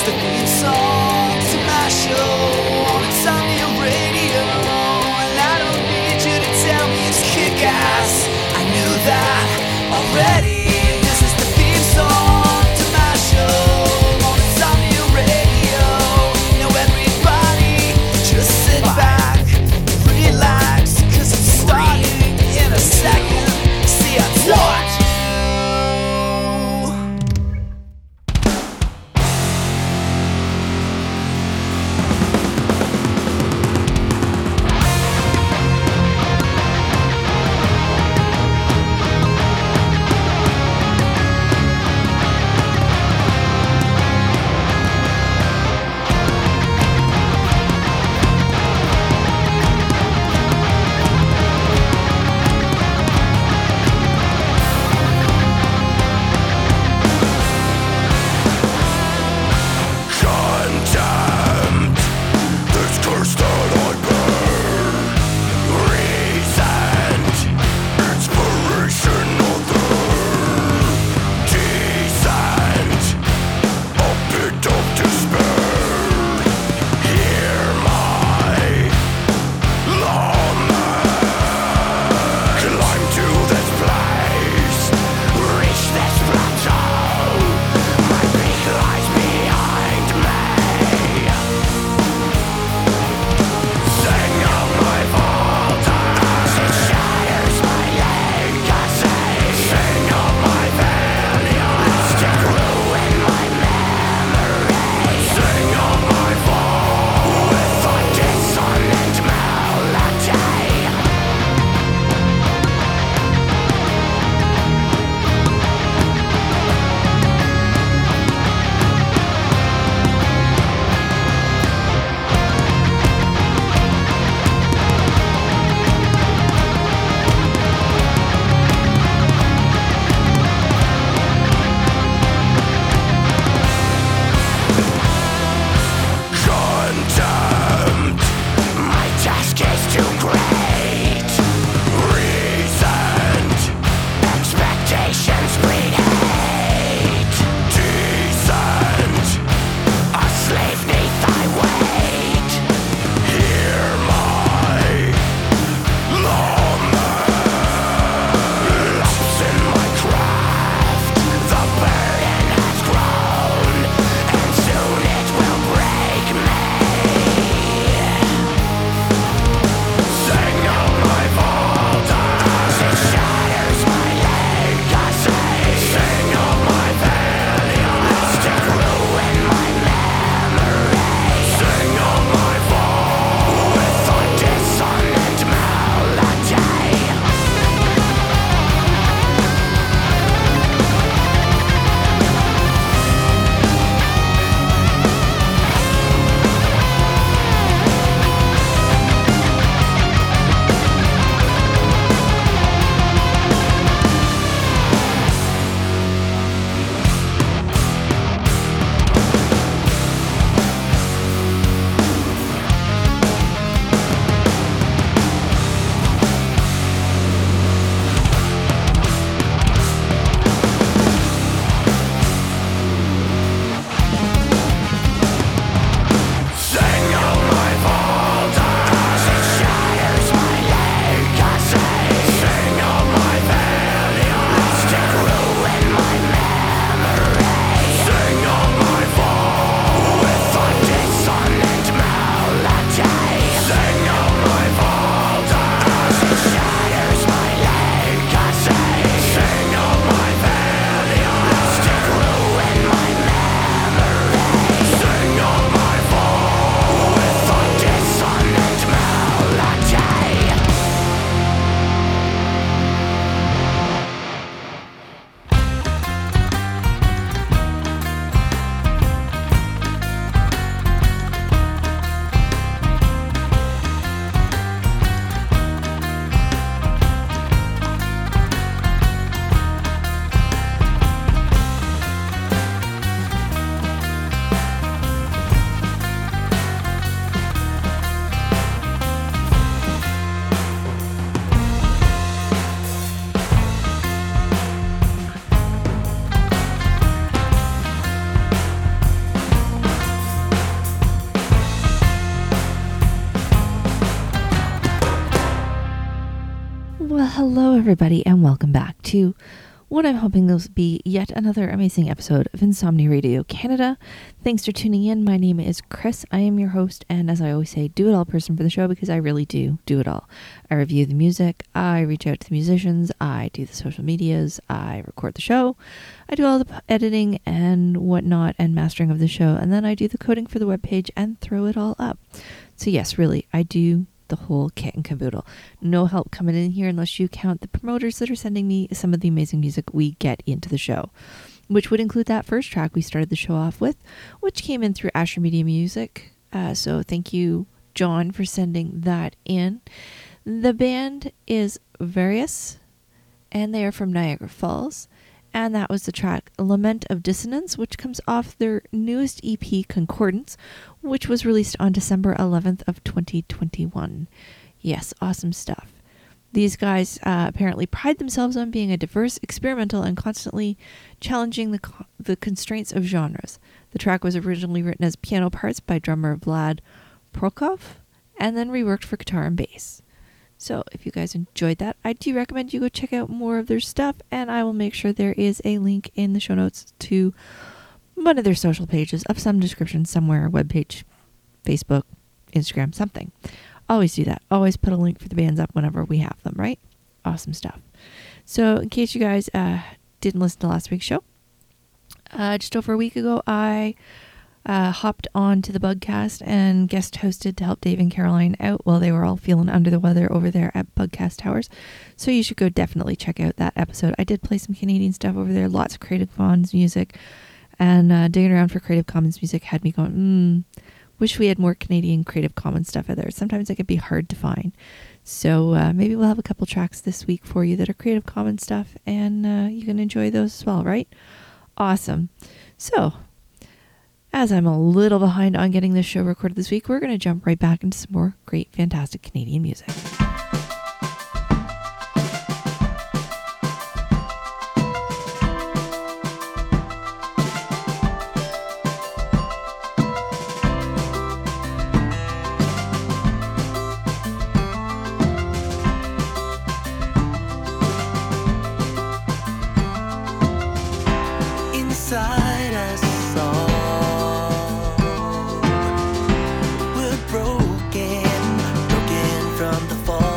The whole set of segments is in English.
the theme song to my show on Insomnia Radio. And I don't need you to tell me it's kick-ass. I knew that already. This is the theme song to my show on Insomnia Radio. Now everybody just sit back, relax, 'cause it's starting in a second. See, I told you. Hello, everybody, and welcome back to what I'm hoping will be yet another amazing episode of Insomnia Radio Canada. Thanks for tuning in. My name is Chris. I am your host, and as I always say, do-it-all person for the show because I really do it all. I review the music, I reach out to the musicians, I do the social medias, I record the show, I do all the editing and whatnot and mastering of the show, and then I do the coding for the webpage and throw it all up. So yes, really, I do the whole kit and caboodle. No help coming in here unless you count the promoters that are sending me some of the amazing music we get into the show, which would include that first track we started the show off with, which came in through Asher Media Music. So thank you, John, for sending that in. The band is Various, and they are from Niagara Falls. And that was the track Lament of Dissonance, which comes off their newest EP, Concordance, which was released on December 11th of 2021. Yes, awesome stuff. These guys apparently pride themselves on being a diverse, experimental, and constantly challenging the constraints of genres. The track was originally written as piano parts by drummer Vlad Prokov, and then reworked for guitar and bass. So if you guys enjoyed that, I do recommend you go check out more of their stuff, and I will make sure there is a link in the show notes to one of their social pages of some description somewhere, webpage, Facebook, Instagram, something. Always do that. Always put a link for the bands up whenever we have them, right? Awesome stuff. So in case you guys didn't listen to last week's show, just over a week ago, I hopped on to the Bugcast and guest hosted to help Dave and Caroline out while they were all feeling under the weather over there at Bugcast Towers. So you should go definitely check out that episode. I did play some Canadian stuff over there, lots of Creative Commons music, and digging around for Creative Commons music had me going, wish we had more Canadian Creative Commons stuff out there. Sometimes it can be hard to find. So maybe we'll have a couple tracks this week for you that are Creative Commons stuff, and you can enjoy those as well, right? Awesome. So as I'm a little behind on getting this show recorded this week, we're going to jump right back into some more great, fantastic Canadian music. Inside us all, we're broken from the fall.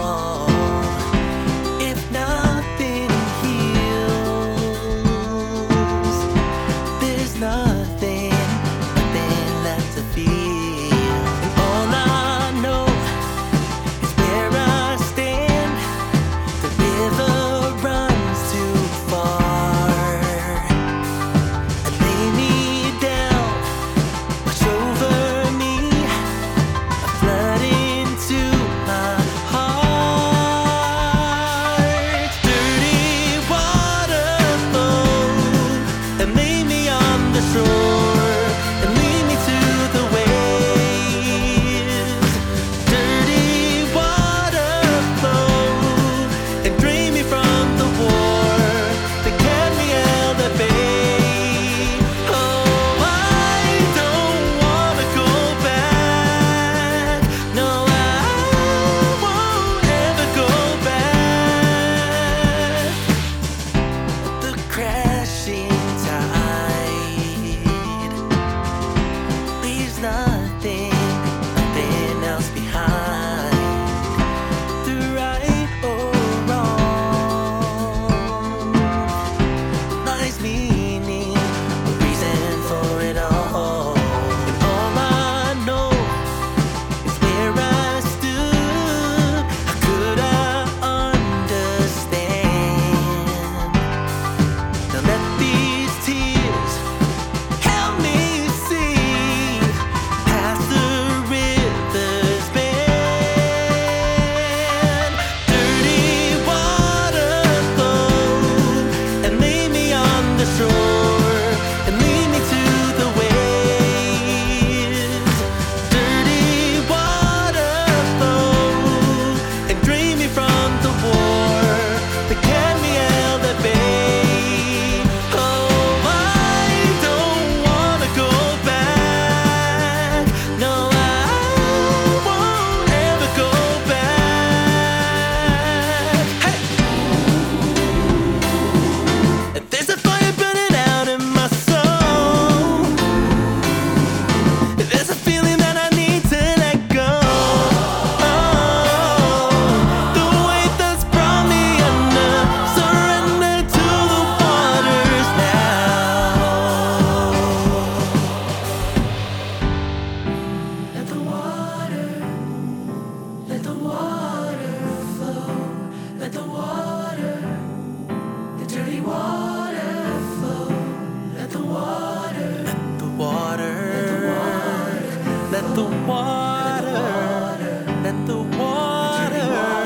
the water, let the water,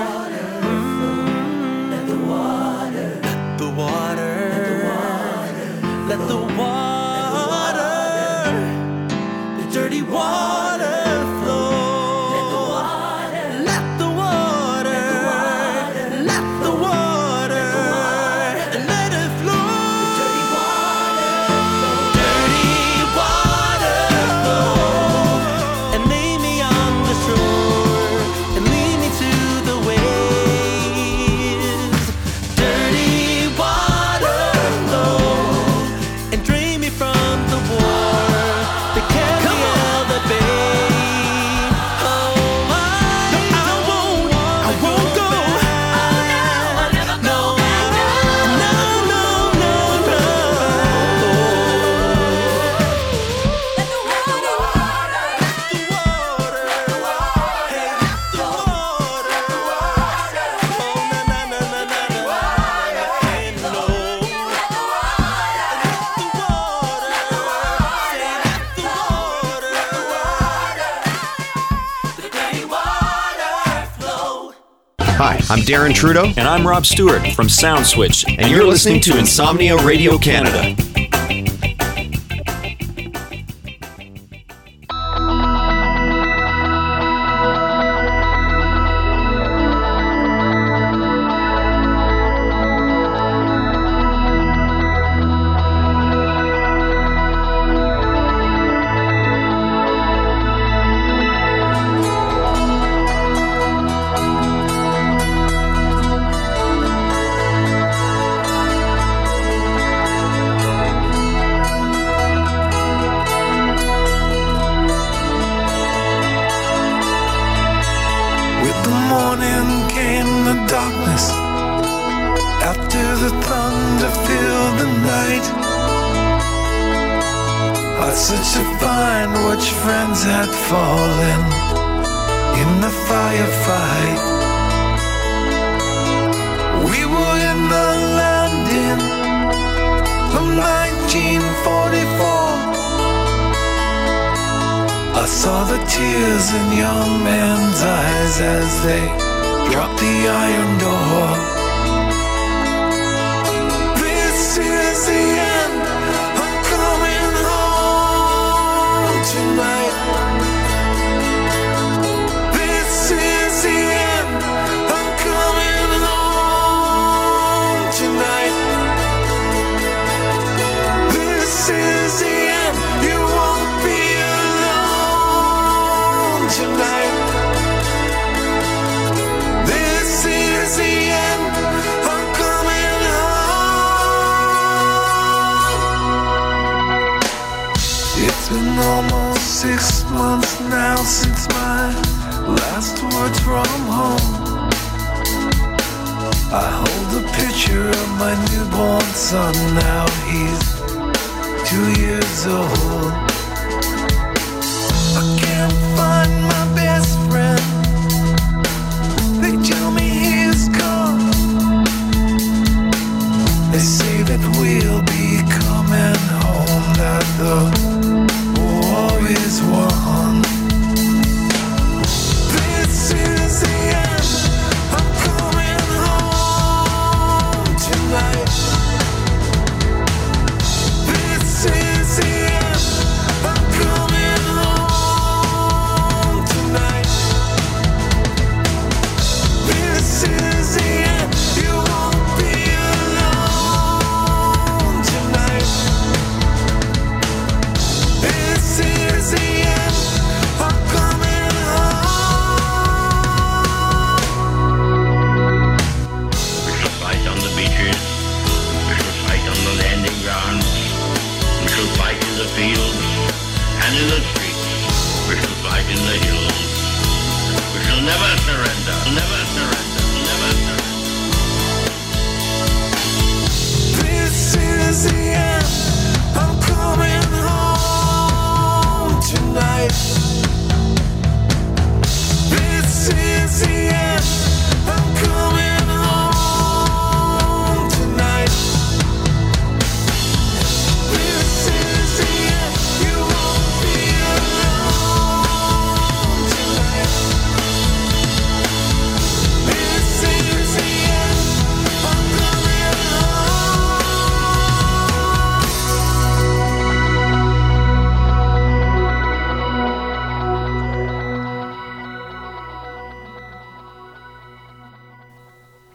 let the water, let the water, the dirty water flow. Let the water, let the water, let it flow. Dirty water flow, and lay me on the shore, and lead me to the waves. Dirty water flow, and drain me from the war that kept me held at bay. Oh, I won't go. No, no, no, no, no. Let the water, hey, the water. Oh, na na na na na na. Hey, no. Let the water, say let the water, the dirty water flow. Hi, I'm Darren Trudeau, And I'm Rob Stewart from Sound Switch, and you're listening to Insomnia Radio Canada. With the morning came the darkness. After the thunder filled the night, I searched to find which friends had fallen in the firefight. We were in the landing of 1944. I saw the tears in young men's eyes as they dropped the iron door. This is the end, I'm coming home tonight. This is the end, I'm coming home tonight. This is the end, you won't be alone tonight. This is the end, I'm coming home. It's been almost 6 months now since my last words from home. I hold the picture of my newborn son now, he's 2 years old. I can't find my best friend. They tell me he's gone. They say that we'll be coming home, that the war is won. This is the end, I'm coming home tonight. This is the end, I'm coming home tonight. This is the end, you won't be alone tonight. This is the end, I'm coming home. We shall fight on the beaches, we shall fight on the landing grounds, we shall fight in the fields and in the streets, we shall fight in the hills. We shall never surrender, never surrender, never surrender. This is the end, I'm coming home tonight. This is the end, I'm coming home tonight. This is the end, you won't be alone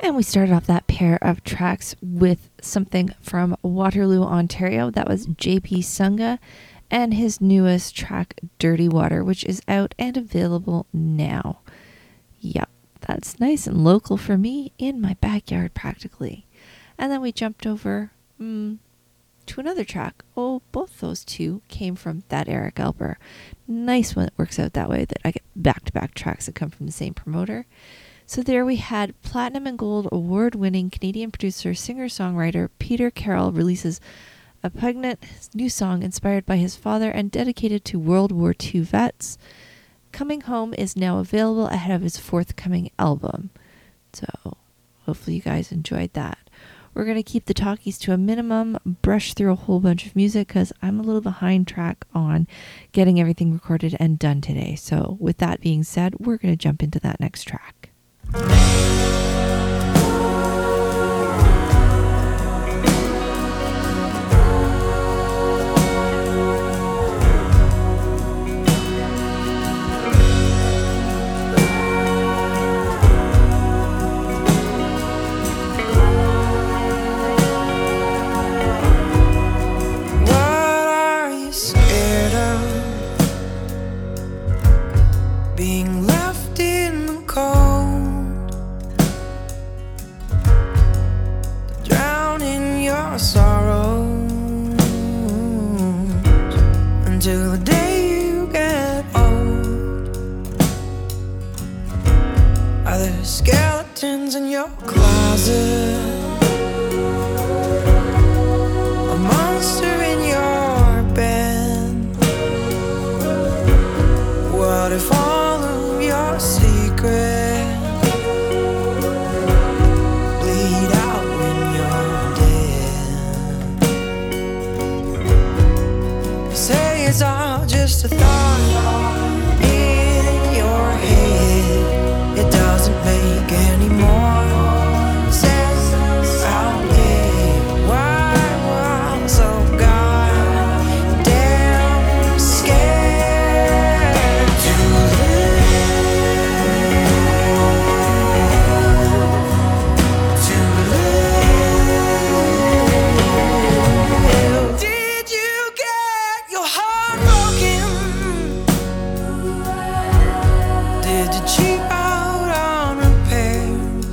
And we started off that pair of tracks with something from Waterloo, Ontario. That was JP Sunga and his newest track, Dirty Water, which is out and available now. Yep, that's nice and local for me, in my backyard practically. And then we jumped over to another track. Oh, both those two came from That Eric Alper. Nice when it works out that way, that I get back-to-back tracks that come from the same promoter. So there we had Platinum and Gold award-winning Canadian producer, singer-songwriter Peter Carroll releases a poignant new song inspired by his father and dedicated to World War II vets. Coming Home is now available ahead of his forthcoming album. So hopefully you guys enjoyed that. We're going to keep the talkies to a minimum, brush through a whole bunch of music because I'm a little behind track on getting everything recorded and done today. So with that being said, we're going to jump into that next track. Being left in the cold, drown in your sorrows until the day you get old. Are there skeletons in your closet? A monster in your bed? What if all of your secrets bleed out when you're dead? Say it's all just a thought in your head. It doesn't make any more sense out there. Why we're all so goddamn scared to live. Did you get your heart broken? Did you cheap out on repairs?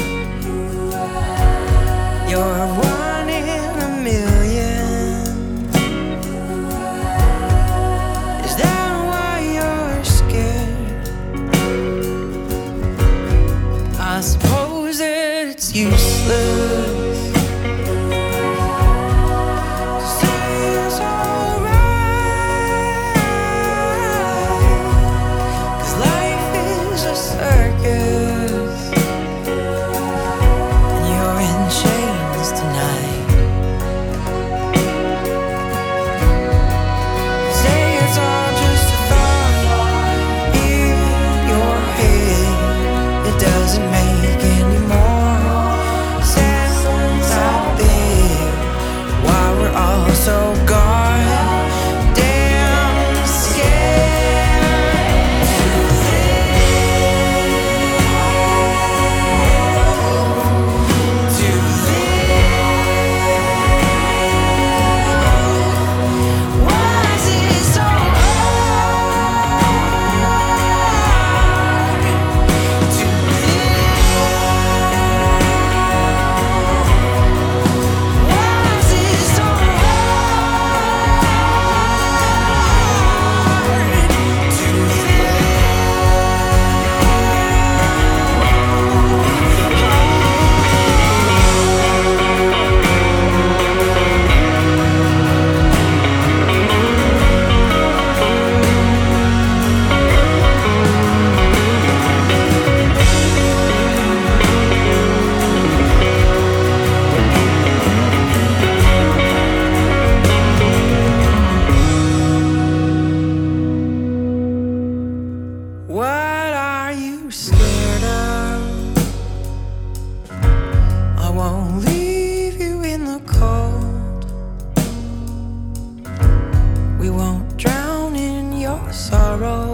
You're one in a million. Is that why you're scared? I suppose that it's useless to say it's alright, 'cause life is a circus and you're in chains tonight. Say it's all just a thought in your head. It doesn't make any more sense out there. Why we're all so goddamn scared to live. Why is it so hard to live? Why is it so hard to What are you scared of? I won't leave you in the cold. We won't drown in your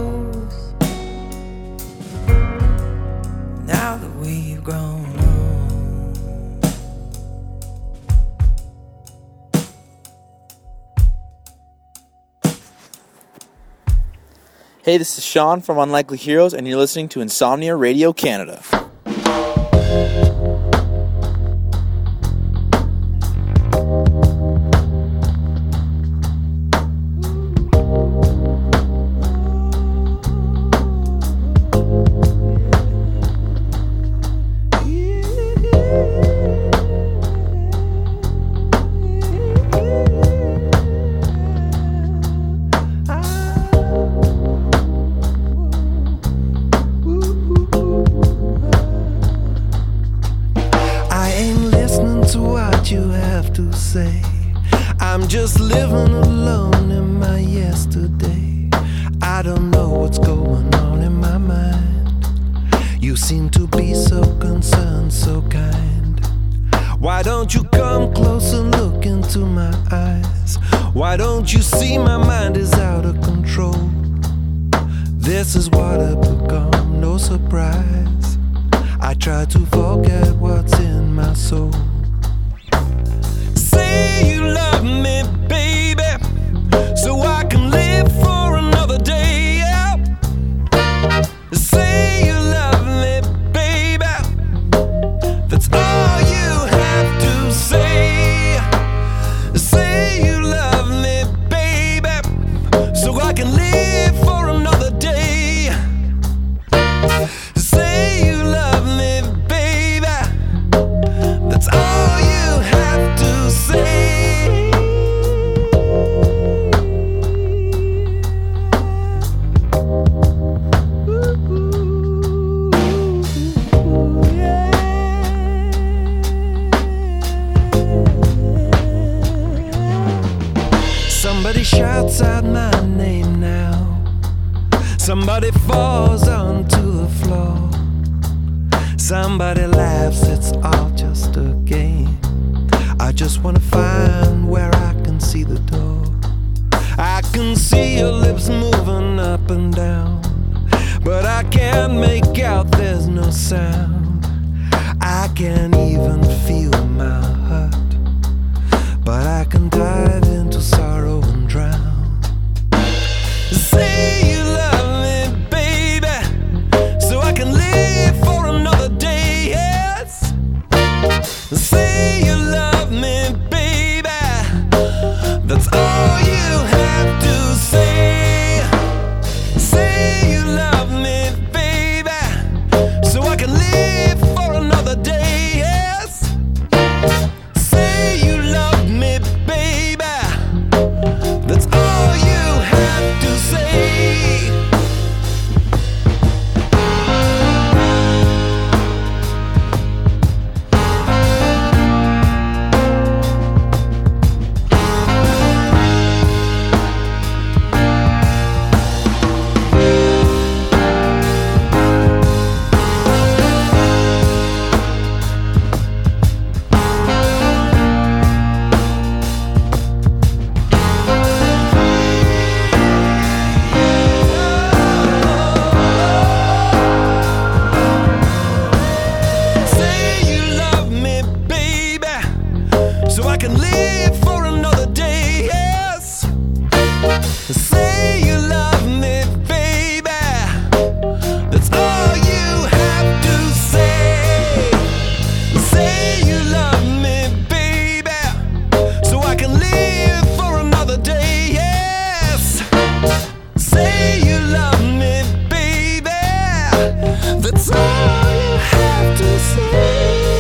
sorrows now that we've grown old. Hey, this is Sean from Unlikely Heroes, and you're listening to Insomnia Radio Canada. I'm just living alone in my yesterday. I don't know what's going on in my mind. You seem to be so concerned, so kind. Why don't you come close and look into my eyes? Why don't you see my mind is out of control? This is what I've become, no surprise. I try to forget what's in my soul. Say you love me, baby, so I can live for another day. Yeah. Say you love me, baby, that's all you have to say. Say you love me, baby, so I can live for another day. Say you love me, baby, that's all you have to say. Somebody shouts out my name now. Somebody falls onto the floor. Somebody laughs, it's all just a game. I just wanna find where I can see the door. I can see your lips moving up and down, but I can't make out, there's no sound. I can't even feel my heart, but I can dive into sorrow and drown. Say you love me, baby, so I can live for another day. Yes. Say you love me, baby, that's all you have to say. Say you love me, baby, so I can live for another day. Yes. Say you love me, baby, that's all you have to say. Say you love me, baby, so I can live for another day. Yes. Say you love me, baby, that's all you have to say. Say you love me, baby, so I can live for another day. Yes. Say you love me, baby, that's all you have to say.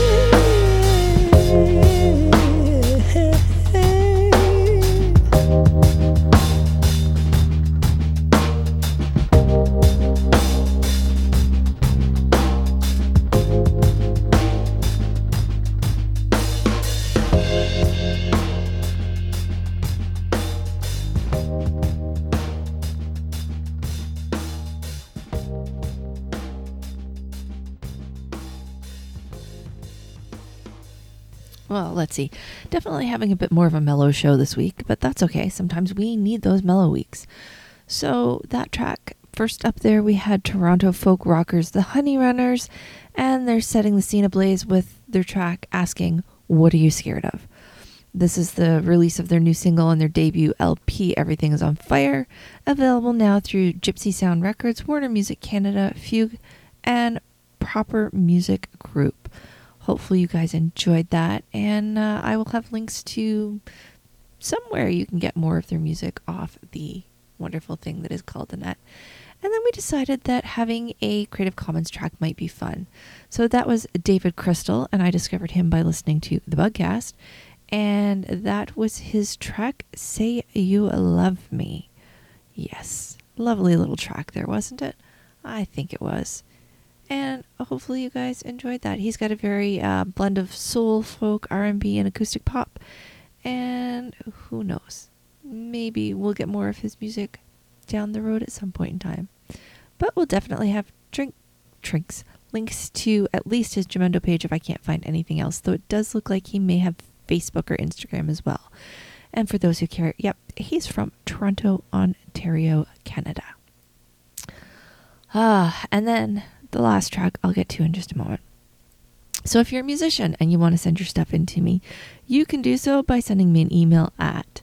Well, let's see. Definitely having a bit more of a mellow show this week, but that's okay. Sometimes we need those mellow weeks. So that track, first up there, we had Toronto folk rockers, the Honey Runners, and they're setting the scene ablaze with their track asking, "What are you scared of?" This is the release of their new single on their debut LP, Everything Is on Fire, available now through Gypsy Sound Records, Warner Music Canada, Fugue, and Proper Music Group. Hopefully you guys enjoyed that, and I will have links to somewhere you can get more of their music off the wonderful thing that is called the net. And then we decided that having a Creative Commons track might be fun. So that was David Crystal, and I discovered him by listening to the Bugcast. And that was his track, Say You Love Me. Yes, lovely little track there, wasn't it? I think it was. And hopefully you guys enjoyed that. He's got a very blend of soul, folk, R&B, and acoustic pop. And who knows? Maybe we'll get more of his music down the road at some point in time. But we'll definitely have links to at least his Jamendo page if I can't find anything else, though it does look like he may have Facebook or Instagram as well. And for those who care, yep, he's from Toronto, Ontario, Canada. And then the last track I'll get to in just a moment. So if you're a musician and you want to send your stuff in to me, you can do so by sending me an email at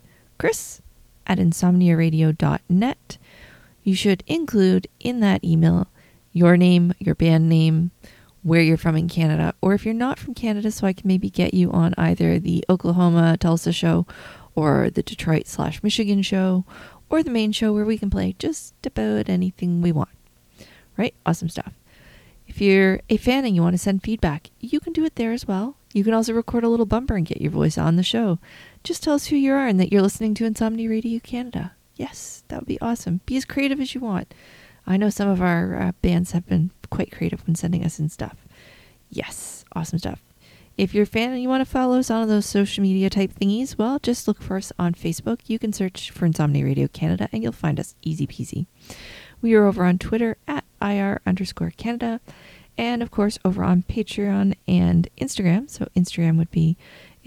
chris@insomniaradio.net. You should include in that email your name, your band name, where you're from in Canada, or if you're not from Canada, so I can maybe get you on either the Oklahoma Tulsa show or the Detroit/Michigan show or the main show where we can play just about anything we want. Right? Awesome stuff. If you're a fan and you want to send feedback, you can do it there as well. You can also record a little bumper and get your voice on the show. Just tell us who you are and that you're listening to Insomnia Radio Canada. Yes, that would be awesome. Be as creative as you want. I know some of our bands have been quite creative when sending us in stuff. Yes, awesome stuff. If you're a fan and you want to follow us on those social media type thingies, well, just look for us on Facebook. You can search for Insomnia Radio Canada and you'll find us easy peasy. We are over on Twitter at IR_Canada, and of course over on Patreon and Instagram. So Instagram would be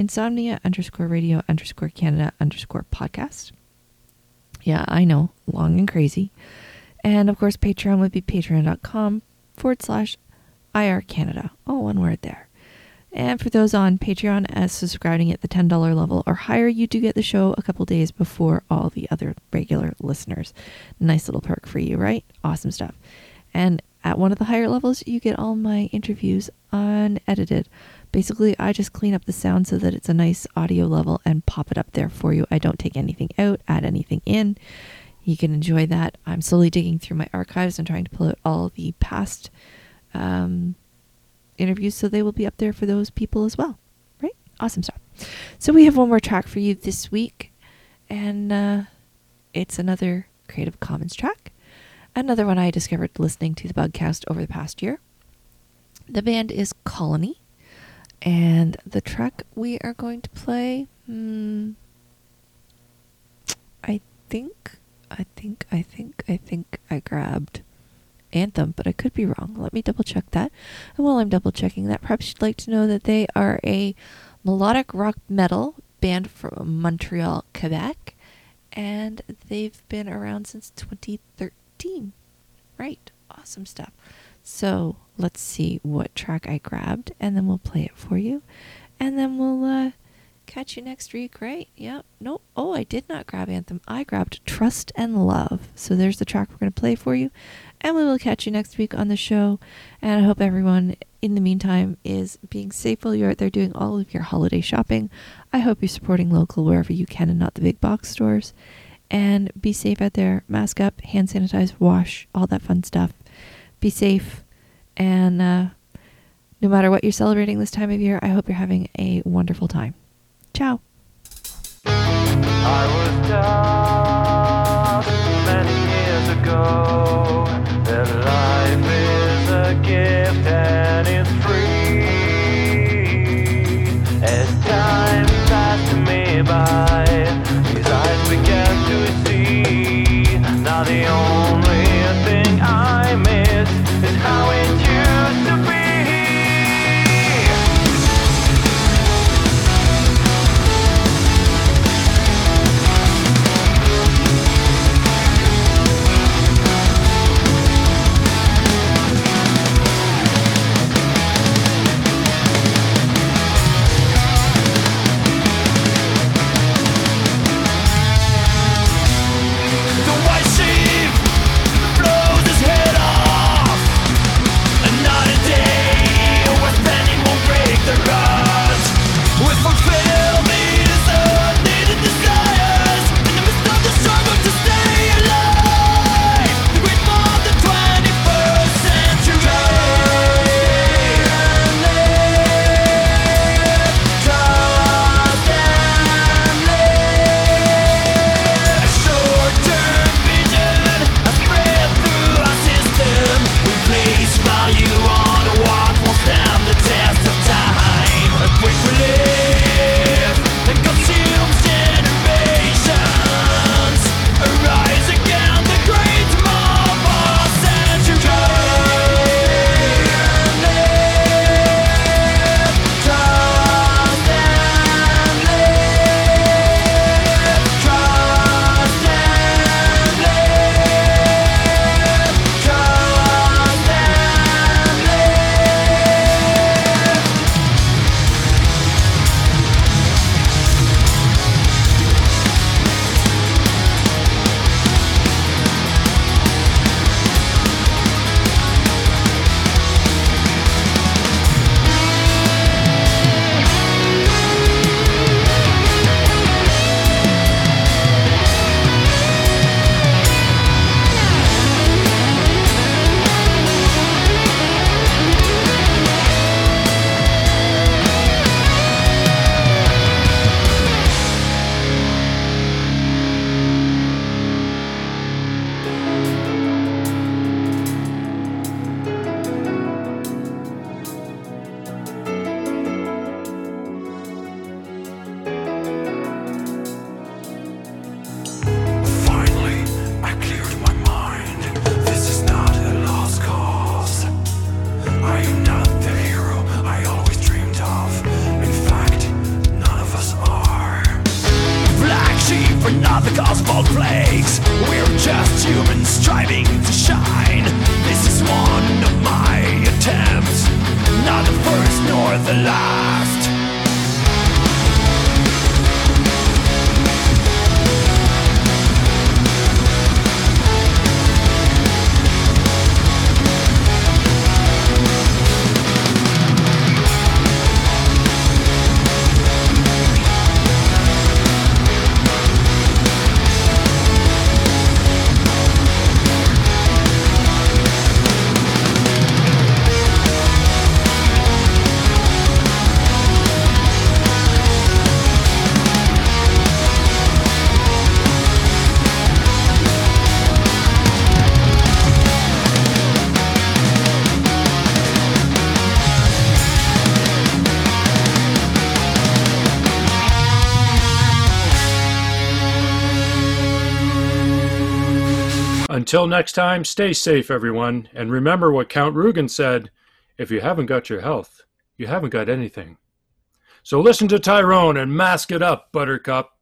Insomnia_Radio_Canada_podcast. Yeah, I know, long and crazy. And of course Patreon would be patreon.com/IR Canada. Oh, one word there. And for those on Patreon, as subscribing at the $10 level or higher, you do get the show a couple days before all the other regular listeners. Nice little perk for you, right? Awesome stuff. And at one of the higher levels, you get all my interviews unedited. Basically, I just clean up the sound so that it's a nice audio level and pop it up there for you. I don't take anything out, add anything in. You can enjoy that. I'm slowly digging through my archives and trying to pull out all the past interviews, so they will be up there for those people as well. Right? Awesome stuff. So we have one more track for you this week, and it's another Creative Commons track. Another one I discovered listening to the Bugcast over the past year. The band is Colony, and the track we are going to play, I think I grabbed Anthem, but I could be wrong. Let me double check that. And while I'm double checking that, perhaps you'd like to know that they are a melodic rock metal band from Montreal, Quebec, and they've been around since 2013. Right. Awesome stuff. So let's see what track I grabbed, and then we'll play it for you, and then we'll catch you next week, right? Yeah. Nope. Oh, I did not grab Anthem. I grabbed Trust and Love. So there's the track we're going to play for you. And we will catch you next week on the show. And I hope everyone, in the meantime, is being safe while you're out there doing all of your holiday shopping. I hope you're supporting local wherever you can and not the big box stores. And be safe out there. Mask up, hand sanitize, wash, all that fun stuff. Be safe. And no matter what you're celebrating this time of year, I hope you're having a wonderful time. Ciao. I was taught many years ago that life is a gift and it's free. As time passed me by, these eyes began to see. Now the only thing I miss is how it used to be. Until next time, stay safe, everyone, and remember what Count Rugen said, if you haven't got your health, you haven't got anything. So listen to Tyrone and mask it up, Buttercup.